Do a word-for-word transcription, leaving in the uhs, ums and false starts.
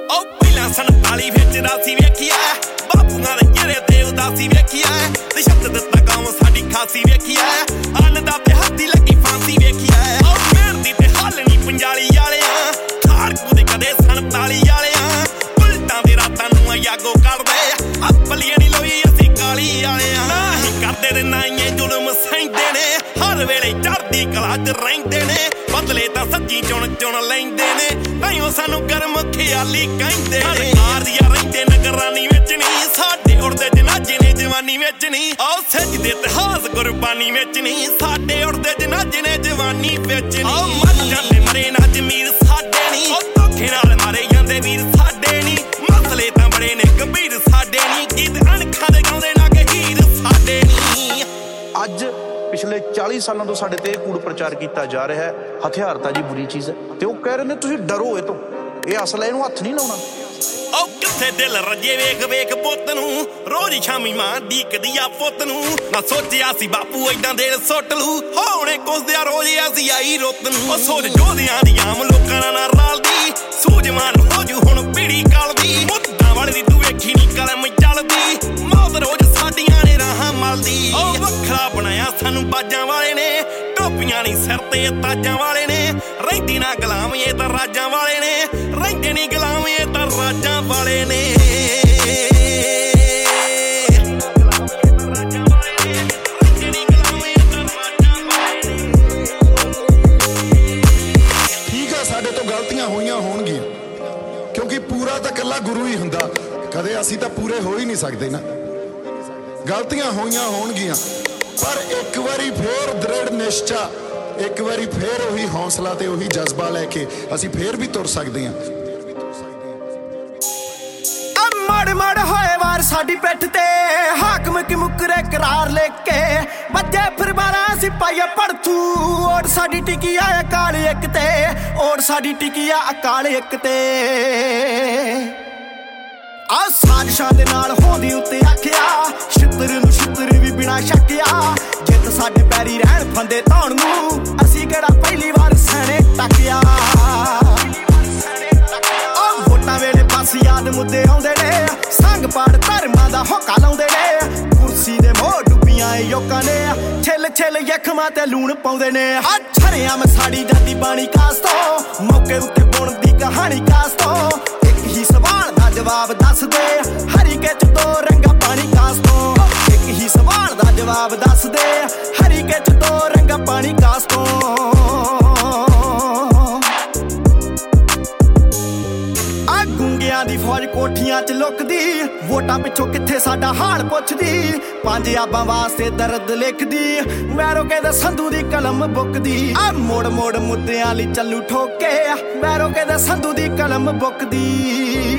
ਉਹ ਪਹਿਲਾਂ ਸੰਤਾਲੀ ਵਿੱਚ ਰਾਸੀ ਵੇਖਿਆ ਬਾਪੂਆਂ ਦੇ ਚਿਹਰੇ ਤੇ ਉਦਾਸੀ ਵੇਖਿਆ ਤੇ ਸ਼ਬਦ ਦਿੱਤਾ ਗਾਉਂ ਸਾਡੀ ਖਾਸੀ ਵੇਖਿਆ ਅੰਨ ਦਾ ਤੇ ਹੱਥੀ ਲੱਗੀ ਫਾਂਸੀ ਵੇਖਿਆ ਉਹ ਮਿਹਨਤੀ ਤੇ ਹੱਲ ਨਹੀਂ ਪੰਜਾਲੀ ਵਾਲਿਆਂ ਖਾੜਕੂ ਦੇ ਕਦੇ ਸੰਤਾਲੀ ਵਾਲਿਆਂ ਉਲਟਾਂ ਦੇ ਰਾਤਾਂ ਨੂੰ ਯਾਗੋ ਕਰਦੇ ਆਪਲੀਆਂ ਨੀ ਲੋਈ ਅਸੀਂ ਕਾਲੀ ਵਾਲਿਆਂ ਨਾ ਹੀ ਕਰਦੇ ਨੇ ਨਾਈਏ ਜ਼ੁਲਮ ਸਹਿੰਦੇ ਨੇ ਹਰ ਵੇਲੇ ਚੜ੍ਹਦੀ ਕਲਾ ਚ ਰਹਿੰਦੇ ਨੇ ਬਦਲੇ ਤਾਂ ਸੱਚੀ ਚੁਣ ਚੁਣ ਲੈਂਦੇ ਨੇ ਤਾਈਓ ਸਾਨੂੰ ਕਰਮ ਖਿਆਲੀ ਕਹਿੰਦੇ ਨੇ ਆਰੀਆ ਰਹਿੰਦੇ ਨਗਰਾਨੀ ਵਿੱਚ ਨਹੀਂ ਸਾਡੇ ਉੜਦੇ ਜਨਾਜੇ ਨੇ ਜਵਾਨੀ ਵਿੱਚ ਨਹੀਂ ਆਹ ਸੱਜਦੇ ਇਤਿਹਾਸ ਕੁਰਬਾਨੀ ਵਿੱਚ ਨਹੀਂ ਸਾਡੇ ਉੜਦੇ ਜਨਾਜੇ ਨੇ ਜਵਾਨੀ ਵਿੱਚ ਨਹੀਂ ਮਰ ਜਾਂਦੇ ਮਰੇ ਨਾ ਜ਼ਮੀਰ ਸਾਡੇ ਨਹੀਂ ਉਹ ਧੋਖੇ ਨਾਲ ਮਾਰੇ ਜਾਂਦੇ ਵੀਰ ਸਾਡੇ ਨਹੀਂ ਮਸਲੇ ਤਾਂ ਬੜੇ ਨੇ ਗੰਭੀਰ ਸਾਡੇ ਨਹੀਂ ਗੀਤ ਅਣਖਾਂ ਦੇ ਗਾਉਂਦੇ ਨਾ ਗਹੀਰ ਸਾਡੇ ਨਹੀਂ ਅੱਜ ਪਿਛਲੇ ਚਾਲੀ ਸਾਲਾਂ ਤੋਂ ਸਾਡੇ ਤੇ ਕੂੜ ਪ੍ਰਚਾਰ ਕੀਤਾ ਜਾ ਰਿਹਾ ਹੈ ਹਥਿਆਰ ਤਾਂ ਜੀ ਬੁਰੀ ਚੀਜ਼ ਹੈ ਤੇ ਉਹ ਕਹਿ ਰਹੇ ਨੇ ਤੁਸੀਂ ਡਰੋ ਇਹ ਤੋਂ ਇਹ ਅਸਲ ਇਹਨੂੰ ਹੱਥ ਨਹੀਂ ਲਾਉਣਾ ਉਹ ਕਿੱਥੇ ਦਿਲ ਰੱਜੇ ਵੇਖ ਵੇਖ ਪੁੱਤ ਨੂੰ ਰੋਜ਼ ਸ਼ਾਮੀ ਮਾਂ ਡੀਕਦੀ ਆ ਪੁੱਤ ਨੂੰ ਨਾ ਸੋਚਿਆ ਸੀ ਬਾਪੂ ਏਦਾਂ ਦੇ ਸੁੱਟ ਲੂ ਹੋਣੇ ਕੁਸਦਿਆ ਰੋਜ਼ ਐਸੀ ਆਈ ਰੁੱਤ ਨੂੰ ਉਹ ਸੋਚ ਜੋਧਿਆਂ ਦੀ ਆਮ ਲੋਕਾਂ ਨਾਲ ਰਲਦੀ ਸੂਝਵਾਨ ਹੋ ਜੂ ਹੁਣ ਪੀੜੀ ਕਲਦੀ ਮੁੱਦਾਂ ਵਾਲੇ ਦੀ ਤੂੰ ਵੇਖੀ ਨੀ ਕਲਮ ਚੱਲਦੀ ਮੌਤ ਰੋਜ਼ ਸਾਡੀਆਂ ਨੇ ਰਾਹਾਂ ਮਲਦੀ ਉਹ ਵੱਖਰਾ ਬਣਾਇਆ ਸਾਨੂੰ ਬਾਜਾਂ ਵਾਲੇ ਨੇ ਟੋਪੀਆਂ ਨੀ ਸਿਰ ਤੇ ਤਾਜਾਂ ਵਾਲੇ ਨੇ ਰਹਿੰਦੀ ਨਾ ਗੁਲਾਮ ਇਹ ਤਾਂ ਰਾਜਾਂ ਵਾਲੇ ਨੇ ਰਹਿੰਦੇ ਨੀ ਗੁਲਾਮ ਇਹ ਤਾਂ ਰਾਜਾਂ ਵਾਲੇ ਨੇ ਠੀਕ ਆ ਸਾਡੇ ਤੋਂ ਗਲਤੀਆਂ ਹੋਈਆਂ ਹੋਣਗੀਆਂ ਕਿਉਂਕਿ ਪੂਰਾ ਤਾਂ ਇਕੱਲਾ ਗੁਰੂ ਹੀ ਹੁੰਦਾ ਕਦੇ ਅਸੀਂ ਤਾਂ ਪੂਰੇ ਹੋ ਹੀ ਨਹੀਂ ਸਕਦੇ ਨਾ ਗਲਤੀਆਂ ਹੋਈਆਂ ਹੋਣਗੀਆਂ ਪਰ ਇੱਕ ਵਾਰੀ ਫੇਰ ਦ੍ਰਿੜ ਨਿਸ਼ਚਾ ਇੱਕ ਵਾਰੀ ਫੇਰ ਉਹੀ ਹੌਸਲਾ ਤੇ ਉਹੀ ਜਜ਼ਬਾ ਲੈ ਕੇ ਅਸੀਂ ਫੇਰ ਵੀ ਤੁਰ ਸਕਦੇ ਹਾਂ ਮੜ ਮੜ ਹੋਏ ਵਾਰ ਸਾਡੀ ਪਿੱਠ ਤੇ ਹਾਕਮ ਕੀ ਮੁਕਰੇ ਕਰਾਰ ਲੈ ਕੇ ਵੱਜੇ ਫਿਰ ਬਾਰਾਂ ਸਿਪਾਹੀਆ ਪੜਥੂ ਓੜ ਸਾਡੀ ਟਿਕੀ ਆ ਅਕਾਲ ਇੱਕ ਤੇ ਓੜ ਸਾਡੀ ਟਿਕੀ ਆ ਅਕਾਲ ਇੱਕ ਤੇ ਆ ਸਾਜ਼ਿਸ਼ਾਂ ਦੇ ਨਾਲ ਹੋਂਦੀ ਉੱਤੇ ਆਖਿਆ ਛਿੱਤਰ ਨੂੰ ਛਿੱਤਰ ਵੀ ਬਿਨਾ ਸ਼ੱਕਿਆ ਜਿੱਤ ਸਾਡੇ ਪੈਰੀ ਰਹਿਣ ਫੰਦੇ ਧੌਣ ਨੂੰ ਅਸੀਂ ਕਿਹੜਾ ਪਹਿਲੀ ਵਾਰ ਸਹਿਣੇ ਟੱਕਿਆ ਉਹ ਵੋਟਾਂ ਵੇਲੇ ਬਸ ਯਾਦ ਮੁੱਦੇ ਆਉਂਦੇ ਨੇ ਸੰਗ ਪਾੜ ਧਰਮਾਂ ਦਾ ਹੋਕਾ ਲਾਉਂਦੇ ਨੇ ਕੁਰਸੀ ਦੇ ਮੋਹ ਡੁੱਬੀਆਂ ਏ ਯੋਕਾਂ ਨੇ ਛਿੱਲ ਛਿੱਲ ਯਖਮਾਂ ਤੇ ਲੂਣ ਪਾਉਂਦੇ ਨੇ ਆ ਛੜਿਆਂ ਮੈਂ ਸਾੜੀ ਜਾਂਦੀ ਬਾਣੀ ਕਾਸ ਤੋਂ ਮੌਕੇ ਉੱਤੇ ਬੁਣ ਦੀ ਕਹਾਣੀ ਕਾਸ ਤੋਂ ਇੱਕ ਹੀ ਸਵਾਲ ਦਾ ਜਵਾਬ ਦੱਸ ਦੇ ਹਰੀਕੇ ਚ ਦੋ ਰੰਗਾ ਪਾਣੀ ਕਾਸ ਤੋਂ ਇੱਕ ਹੀ ਸਵਾਲ ਦਾ ਜਵਾਬ ਦੱਸ ਦੇ ਹਰੀਕੇ ਚ ਦੋ ਰੰਗਾ ਪਾਣੀ ਕਾਸ ਤੋਂ ਆ ਗੁੰਗਿਆਂ ਦੀ ਫੌਜ ਕੋਠੀਆਂ ਚ ਲੁਕਦੀ ਵੋਟਾਂ ਪਿੱਛੋਂ ਕਿੱਥੇ ਸਾਡਾ ਹਾਲ ਪੁੱਛਦੀ ਪੰਜ ਆਬਾਂ ਵਾਸਤੇ ਦਰਦ ਲਿਖਦੀ ਮੈਰੋ ਕਹਿੰਦਾ ਸੰਧੂ ਦੀ ਕਲਮ ਬੁੱਕਦੀ ਆ ਮੋੜ ਮੋੜ ਮੁੱਦਿਆਂ ਲਈ ਚੱਲੂ ਠੋਕੇ ਮੈਰੋ ਕਹਿੰਦਾ ਸੰਧੂ ਦੀ ਕਲਮ ਬੁੱਕਦੀ